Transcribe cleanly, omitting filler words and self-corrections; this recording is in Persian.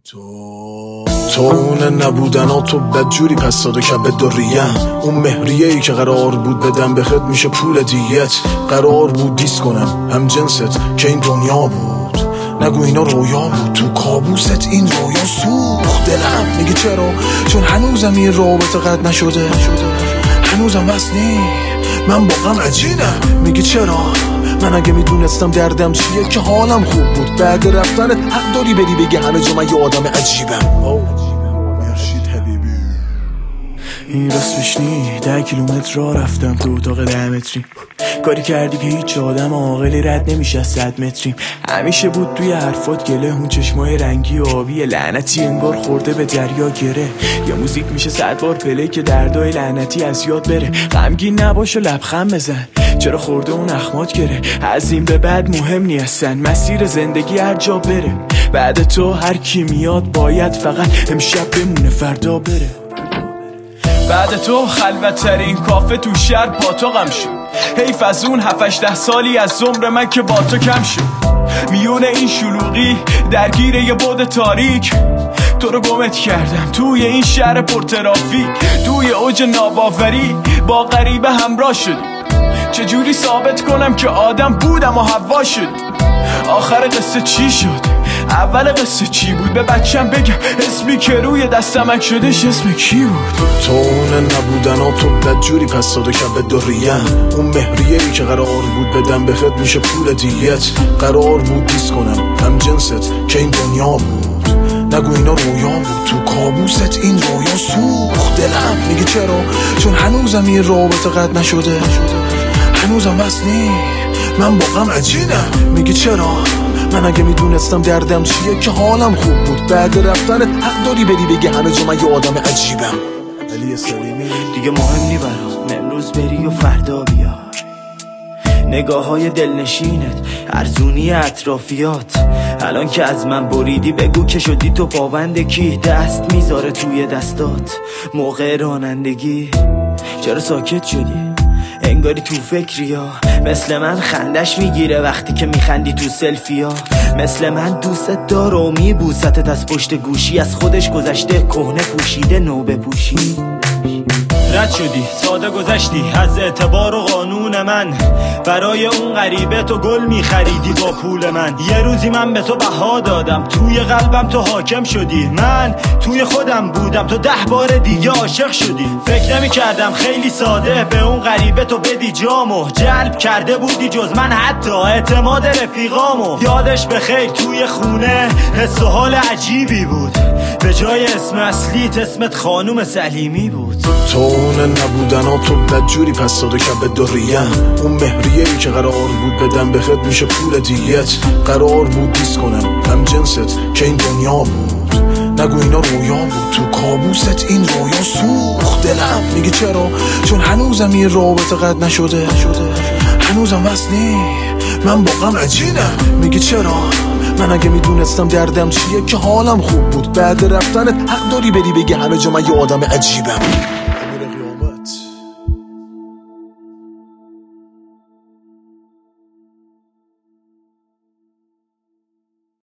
تو اون نبودن تو بدجوری پس ساده کبد داریم. اون مهریه ای که قرار بود بدم بخد میشه پول دیت. قرار بود دیس کنم هم جنست که این دنیا بود. نگو اینا رویا بود تو کابوست این رویا سوخت دلم. میگه چرا؟ چون هنوزم این رابطه قد نشده. هنوزم وصلی من با غم عجینم. میگه چرا؟ من اگه میدونستم دردم چیه که حالم خوب بود. بعد رفتن حق داری بری بگه همه جا من یه آدم عجیبم. مرشید حبیبی این راستش نی 10 کیلومتر راه رفتم تو اتاق 10 متری. کاری کردی که هیچ آدم عاقلی رد نمیشه از 100 متریم. همیشه بود توی حرفات گله اون چشمای رنگی و آبی لعنتی انگار خورده به دریا گره. یا موزیک میشه 100 بار پله که دردای لعنتی از یاد بره. غمگین نباش و لبخند بزن چرا خورده اون اخمات گره. از این به بعد مهم نیستن مسیر زندگی هر جا بره. بعد تو هر کی میاد باید فقط امشب بمونه فردا بره. بعد تو خلوت ترین کافه تو شهر پاتوقم شد. حیف از اون 7-8 سالی از عمر من که با تو کم شد. میون این شلوغی درگیر یه بعد تاریک تو رو گمت کردم توی این شهر پرترافیک. توی اوج ناباوری با غریبه همراه شد. چجوری ثابت کنم که آدم بودم و هوا شد. آخر قصه چی شد؟ اول قصه چی بود؟ به بچم بگم اسمی که روی دستمک شدش اسم کی بود؟ تو اون نبودن تو بدجوری پس ساده کبد داریم. اون مهریه ای که قرار بود بدم بخد میشه پول دیت. قرار بود دیس کنم هم جنست که این دنیا بود. نگو اینا رویا بود تو کابوست این رویا سوخت دلم. میگه چرا؟ چون هنوزم این رابطه قد نشده. هنوزم وصلی من با غم عجینم. میگه چرا؟ من اگه میدونستم دردم چیه که حالم خوب بود. بعد رفتن حق داری بری بگه همه جا من یه آدم عجیبم. علی سلیمی دیگه مهم نی برام امروز بری و فردا بیا. نگاه های دلنشینت ارزونی اطرافیات. الان که از من بریدی بگو که شدی تو پابند کی. دست میذاره توی دستات موقع رانندگی. چرا ساکت شدی؟ انگاری تو فکری ها. مثل من خندش میگیره وقتی که میخندی تو سلفی ها. مثل من دوست داره و میبوستت از پشت گوشی. از خودش گذشته کهنه پوشیده نو بپوشی. رد شدی ساده گذشتی از اعتبار و قانون من. برای اون غریبه تو گل میخریدی با پول من. یه روزی من به تو بها دادم توی قلبم تو حاکم شدی. من توی خودم بودم تو 10 بار دیگه عاشق شدی. فکر نمی کردم خیلی ساده به اون غریبه تو بدی جامو. جلب کرده بودی جز من حتی اعتماد رفیقامو. یادش بخیر توی خونه حس و حال عجیبی بود. به جای اسم اصلیت اسمت خانوم سلیمی بود. تو اون نبودن تو بدجوری پس ساده کبد داریم. اون مهریه ای که قرار بود بدم بخد میشه پول دیت. قرار بود دیس کنم هم جنست که این دنیا بود. نگو اینا رویا بود تو کابوست این رویا سوخت دلم. میگه چرا؟ چون هنوزم این رابطه قد نشده. هنوزم وصلی من با غم عجینم. میگه چرا؟ من اگه میدونستم دردم چیه که حالم خوب بود. بعد رفتن حق داری بری بگه همه جا من یه آدم عجیبم.